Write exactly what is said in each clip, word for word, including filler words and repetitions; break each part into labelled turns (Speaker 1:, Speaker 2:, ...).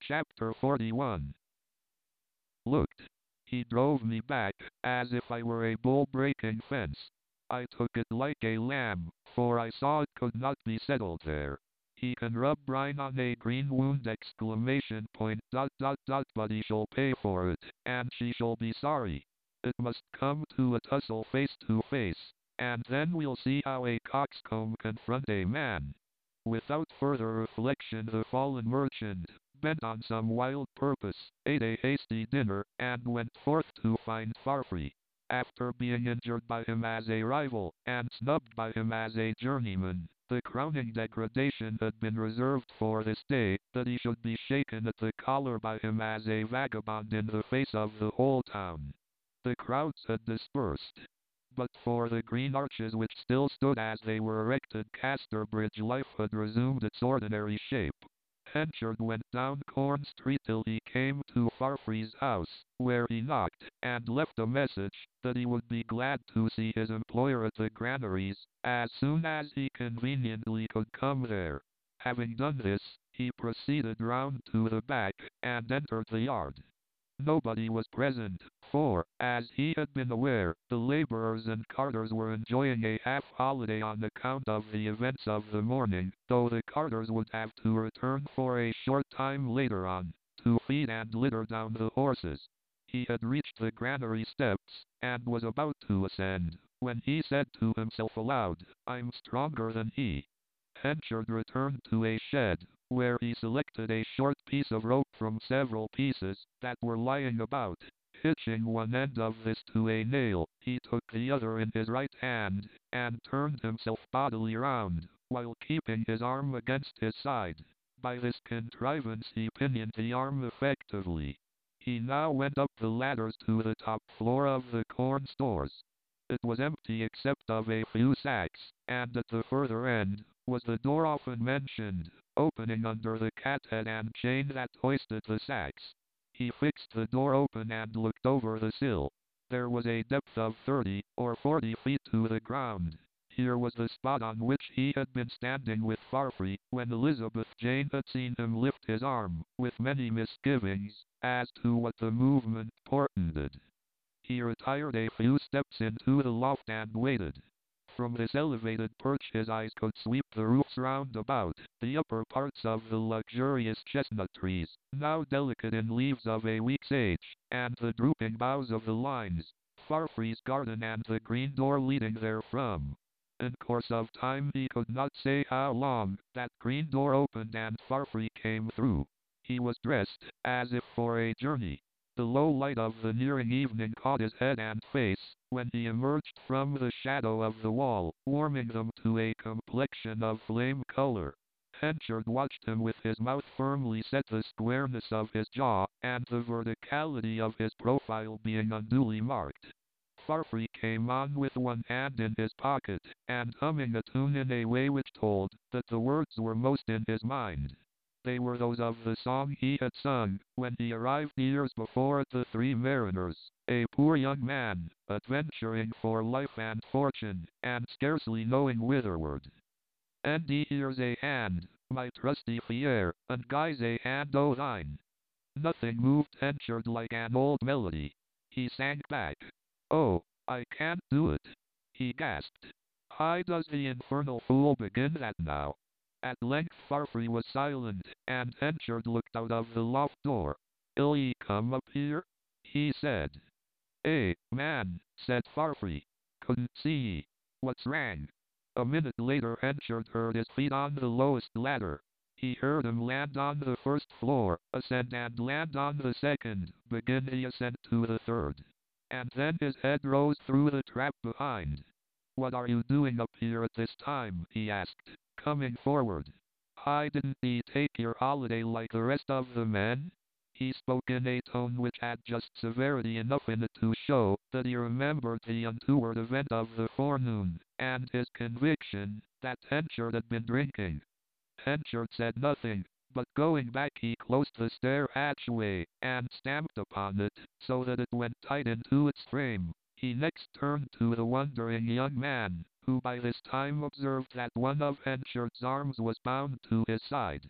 Speaker 1: Chapter forty-one. Looked. He drove me back, as if I were a bull breaking fence. I took it like a lamb, for I saw it could not be settled there. He can rub brine on a green wound exclamation point dot dot dot but he shall pay for it, and she shall be sorry. It must come to a tussle face to face, and then we'll see how a coxcomb confront a man. Without further reflection the fallen merchant, bent on some wild purpose, ate a hasty dinner, and went forth to find Farfree. After being injured by him as a rival, and snubbed by him as a journeyman, the crowning degradation had been reserved for this day, that he should be shaken at the collar by him as a vagabond in the face of the whole town. The crowds had dispersed. But for the green arches which still stood as they were erected, Casterbridge life had resumed its ordinary shape. Henchard went down Corn Street till he came to Farfree's house, where he knocked, and left a message, that he would be glad to see his employer at the granaries, as soon as he conveniently could come there. Having done this, he proceeded round to the back, and entered the yard. Nobody was present, for, as he had been aware, the labourers and carters were enjoying a half-holiday on account of the events of the morning, though the carters would have to return for a short time later on, to feed and litter down the horses. He had reached the granary steps, and was about to ascend, when he said to himself aloud, "I'm stronger than he." Henchard returned to a shed, where he selected a short piece of rope from several pieces that were lying about. Hitching one end of this to a nail, he took the other in his right hand, and turned himself bodily round, while keeping his arm against his side. By this contrivance he pinioned the arm effectively. He now went up the ladders to the top floor of the corn stores. It was empty except of a few sacks, and at the further end was the door often mentioned, opening under the cathead and chain that hoisted the sacks. He fixed the door open and looked over the sill. There was a depth of thirty or forty feet to the ground. Here was the spot on which he had been standing with Farfree, when Elizabeth Jane had seen him lift his arm, with many misgivings, as to what the movement portended. He retired a few steps into the loft and waited. From this elevated perch his eyes could sweep the roofs round about, the upper parts of the luxurious chestnut trees, now delicate in leaves of a week's age, and the drooping boughs of the limes, Farfree's garden and the green door leading therefrom. In course of time, he could not say how long, that green door opened and Farfree came through. He was dressed, as if for a journey. The low light of the nearing evening caught his head and face, when he emerged from the shadow of the wall, warming them to a complexion of flame color. Henchard watched him with his mouth firmly set, the squareness of his jaw, and the verticality of his profile being unduly marked. Farfree came on with one hand in his pocket, and humming a tune in a way which told that the words were most in his mind. They were those of the song he had sung, when he arrived years before at the Three Mariners, a poor young man, adventuring for life and fortune, and scarcely knowing whitherward. And here's a hand, my trusty fier, and Guy's a hand o' thine. Nothing moved Henchard like an old melody. He sank back. "Oh, I can't do it," he gasped. "How does the infernal fool begin that now?" At length Farfree was silent, and Henchard looked out of the loft door. "'Ill ye come up here?" he said. "Eh, man," said Farfree. "Couldn't see ye. What's wrang?" A minute later Henchard heard his feet on the lowest ladder. He heard him land on the first floor, ascend and land on the second, begin the ascent to the third. And then his head rose through the trap behind. "What are you doing up here at this time?" he asked, coming forward. "Why didn't ye take your holiday like the rest of the men?" He spoke in a tone which had just severity enough in it to show that he remembered the untoward event of the forenoon, and his conviction that Henchard had been drinking. Henchard said nothing, but going back he closed the stair hatchway, and stamped upon it, so that it went tight into its frame. He next turned to the wondering young man, who by this time observed that one of Henchard's arms was bound to his side.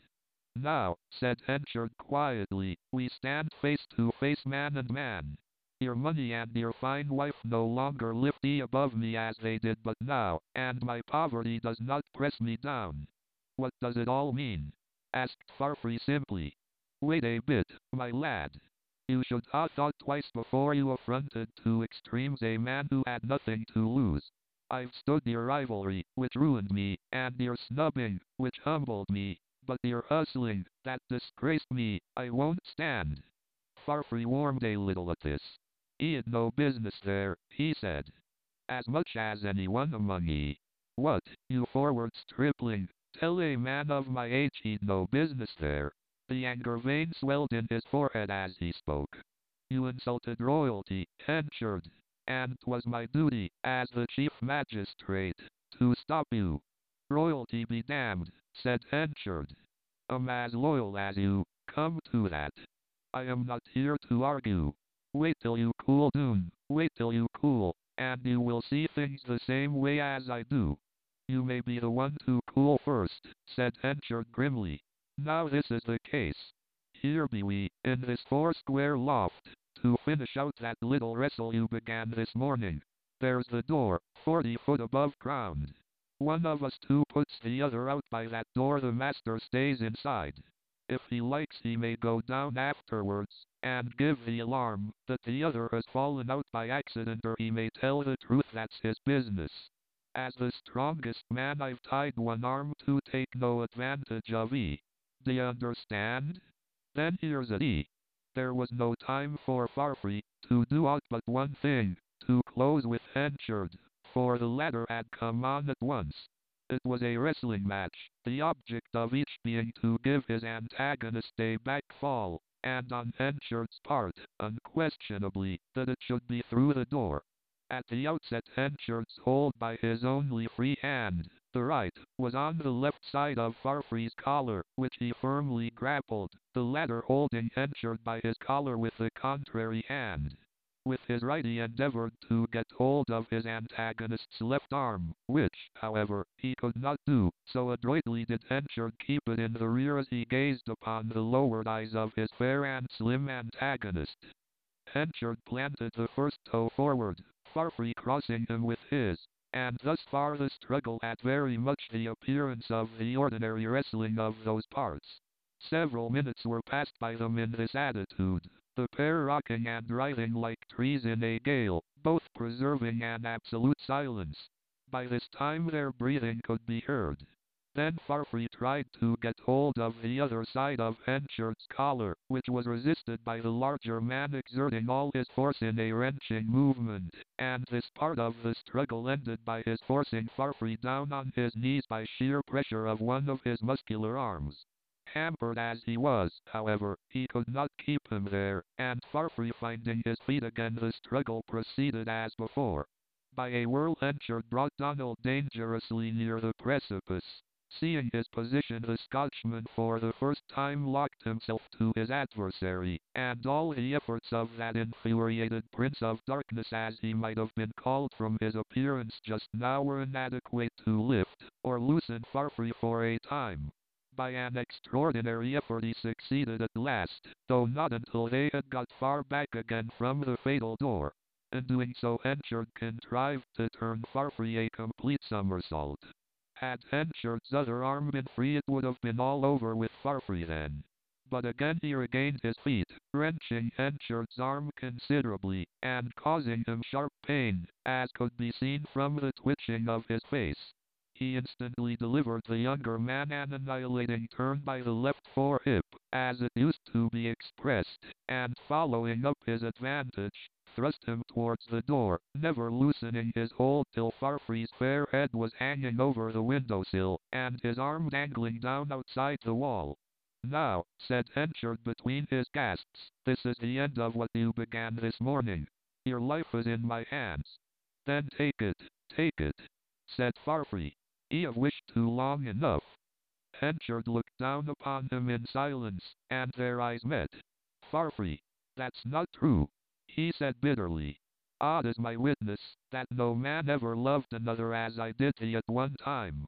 Speaker 1: Now, said Henchard quietly, we stand face to face, man and man. Your money and your fine wife no longer lift me above me as they did but now, and my poverty does not press me down. What does it all mean? Asked Farfree simply. Wait a bit, my lad. You should have thought twice before you affronted to extremes a man who had nothing to lose. I've stood your rivalry, which ruined me, and your snubbing, which humbled me, but your hustling, that disgraced me, I won't stand. Farfree warmed a little at this. He had no business there, he said. As much as anyone among ye. What, you forward stripling, tell a man of my age he'd no business there. The anger vein swelled in his forehead as he spoke. You insulted royalty, Henchard, and 'twas my duty, as the chief magistrate, to stop you. Royalty be damned, said Henchard. I'm as loyal as you, come to that. I am not here to argue. Wait till you cool down, wait till you cool, and you will see things the same way as I do. You may be the one to cool first, said Henchard grimly. Now this is the case. Here be we, in this four-square loft, to finish out that little wrestle you began this morning. There's the door, forty foot above ground. One of us two puts the other out by that door, the master stays inside. If he likes he may go down afterwards, and give the alarm that the other has fallen out by accident, or he may tell the truth, that's his business. As the strongest man I've tied one arm to take no advantage of ye. D'ye understand? Then here's it ye. There was no time for Farfree to do aught but one thing, to close with Henchard, for the latter had come on at once. It was a wrestling match, the object of each being to give his antagonist a back fall, and on Henchard's part, unquestionably, that it should be through the door. At the outset Henchard's hold by his only free hand, the right, was on the left side of Farfree's collar, which he firmly grappled, the latter holding Henchard by his collar with the contrary hand. With his right he endeavored to get hold of his antagonist's left arm, which, however, he could not do, so adroitly did Henchard keep it in the rear as he gazed upon the lowered eyes of his fair and slim antagonist. Henchard planted the first toe forward, Farfree crossing him with his, and thus far the struggle had very much the appearance of the ordinary wrestling of those parts. Several minutes were passed by them in this attitude, the pair rocking and writhing like trees in a gale, both preserving an absolute silence. By this time their breathing could be heard. Then Farfree tried to get hold of the other side of Henchard's collar, which was resisted by the larger man exerting all his force in a wrenching movement, and this part of the struggle ended by his forcing Farfree down on his knees by sheer pressure of one of his muscular arms. Hampered as he was, however, he could not keep him there, and Farfree finding his feet again, the struggle proceeded as before. By a whirl Henchard brought Donald dangerously near the precipice. Seeing his position, the Scotchman for the first time locked himself to his adversary, and all the efforts of that infuriated Prince of Darkness, as he might have been called from his appearance just now, were inadequate to lift or loosen Farfree for a time. By an extraordinary effort he succeeded at last, though not until they had got far back again from the fatal door. In doing so Henchard contrived to turn Farfree a complete somersault. Had Henchard's other arm been free it would have been all over with Farfree then. But again he regained his feet, wrenching Henchard's arm considerably, and causing him sharp pain, as could be seen from the twitching of his face. He instantly delivered the younger man an annihilating turn by the left fore-hip, as it used to be expressed, and following up his advantage, thrust him towards the door, never loosening his hold till Farfree's fair head was hanging over the windowsill, and his arm dangling down outside the wall. Now, said Henchard between his gasps, this is the end of what you began this morning. Your life is in my hands. Then take it, take it, said Farfree. Ye have wished too long enough. Henchard looked down upon him in silence, and their eyes met. Farfree, that's not true, he said bitterly. God is my witness, that no man ever loved another as I did thee at one time.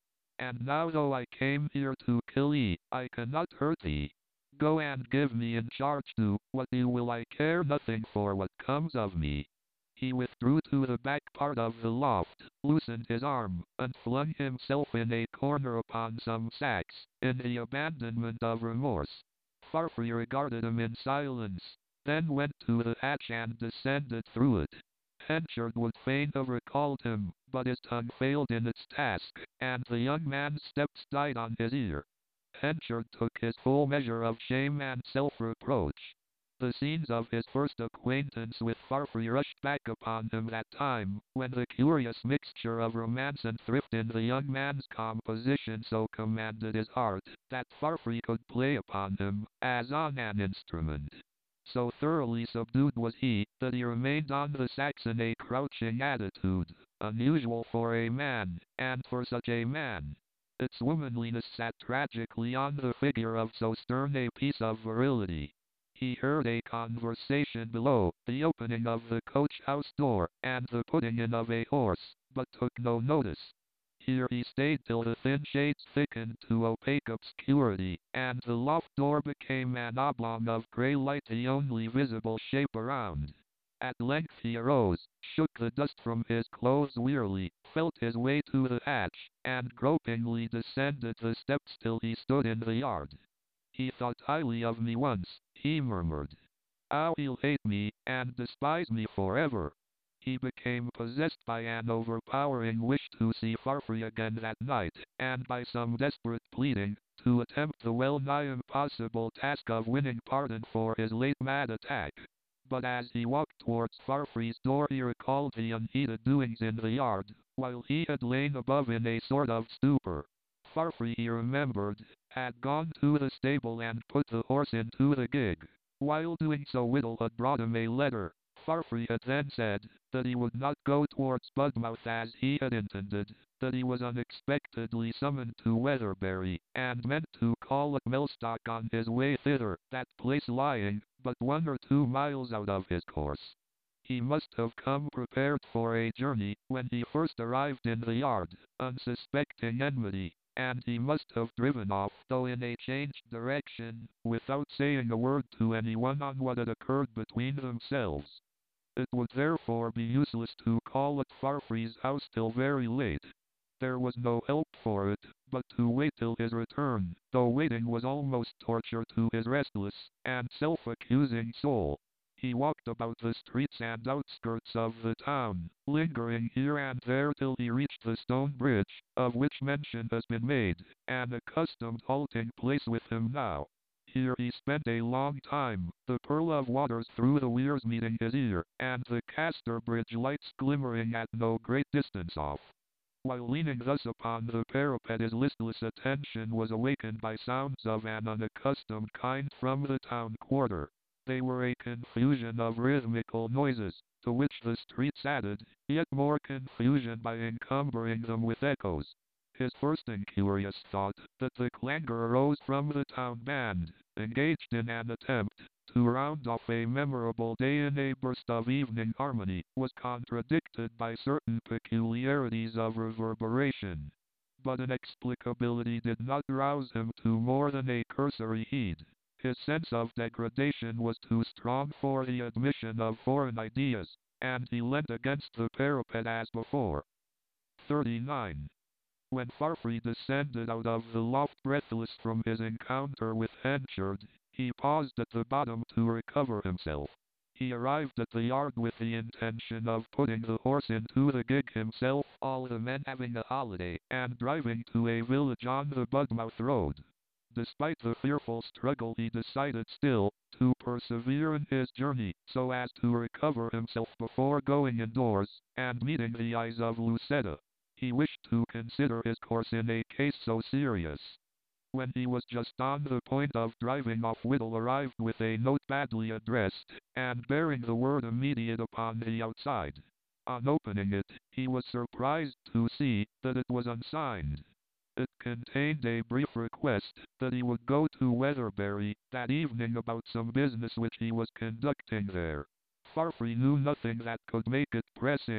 Speaker 1: and now though I came here to kill thee, I cannot hurt thee. Go and give me in charge to what thee will, I care nothing for what comes of me. He withdrew to the back part of the loft, loosened his arm, and flung himself in a corner upon some sacks, in the abandonment of remorse. Farfree regarded him in silence, then went to the hatch and descended through it. Henchard would fain have recalled him, but his tongue failed in its task, and the young man's steps died on his ear. Henchard took his full measure of shame and self-reproach. The scenes of his first acquaintance with Farfree rushed back upon him that time, when the curious mixture of romance and thrift in the young man's composition so commanded his heart, that Farfree could play upon him, as on an instrument. So thoroughly subdued was he, that he remained on the sacks in a crouching attitude, unusual for a man, and for such a man. Its womanliness sat tragically on the figure of so stern a piece of virility. He heard a conversation below, the opening of the coach-house door, and the putting in of a horse, but took no notice. Here he stayed till the thin shades thickened to opaque obscurity, and the loft door became an oblong of grey light, the only visible shape around. At length he arose, shook the dust from his clothes wearily, felt his way to the hatch, and gropingly descended the steps till he stood in the yard. He thought highly of me once, he murmured. How he'll hate me, and despise me forever. He became possessed by an overpowering wish to see Farfree again that night, and by some desperate pleading, to attempt the well-nigh impossible task of winning pardon for his late mad attack. But as he walked towards Farfree's door he recalled the unheeded doings in the yard, while he had lain above in a sort of stupor. Farfree, he remembered, had gone to the stable and put the horse into the gig. While doing so Whittle had brought him a letter. Farfree had then said that he would not go towards Budmouth as he had intended, that he was unexpectedly summoned to Weatherbury, and meant to call at Mellstock on his way thither, that place lying but one or two miles out of his course. He must have come prepared for a journey, when he first arrived in the yard, unsuspecting enmity, and he must have driven off, though in a changed direction, without saying a word to anyone on what had occurred between themselves. It would therefore be useless to call at Farfree's house till very late. There was no help for it, but to wait till his return, though waiting was almost torture to his restless and self-accusing soul. He walked about the streets and outskirts of the town, lingering here and there till he reached the stone bridge, of which mention has been made, an accustomed halting place with him now. Here he spent a long time, the purl of waters through the weirs meeting his ear, and the Castor Bridge lights glimmering at no great distance off. While leaning thus upon the parapet his listless attention was awakened by sounds of an unaccustomed kind from the town quarter. They were a confusion of rhythmical noises, to which the streets added, yet more confusion by encumbering them with echoes. His first incurious thought, that the clangor arose from the town band, engaged in an attempt to round off a memorable day in a burst of evening harmony, was contradicted by certain peculiarities of reverberation. But inexplicability did not rouse him to more than a cursory heed. His sense of degradation was too strong for the admission of foreign ideas, and he leant against the parapet as before. thirty-nine. When Farfree descended out of the loft breathless from his encounter with Henchard, he paused at the bottom to recover himself. He arrived at the yard with the intention of putting the horse into the gig himself, all the men having a holiday, and driving to a village on the Budmouth road. Despite the fearful struggle he decided still to persevere in his journey, so as to recover himself before going indoors, and meeting the eyes of Lucetta. He wished to consider his course in a case so serious. When he was just on the point of driving off, Whittle arrived with a note badly addressed, and bearing the word immediate upon the outside. On opening it, he was surprised to see that it was unsigned. It contained a brief request that he would go to Weatherbury that evening about some business which he was conducting there. Farfree knew nothing that could make it pressing.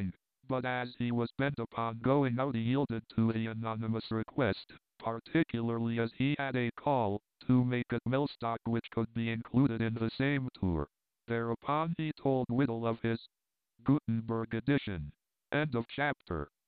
Speaker 1: but as he was bent upon going out he yielded to the anonymous request, particularly as he had a call to make at Mellstock which could be included in the same tour. Thereupon he told Whittle of his Gutenberg edition. End of chapter.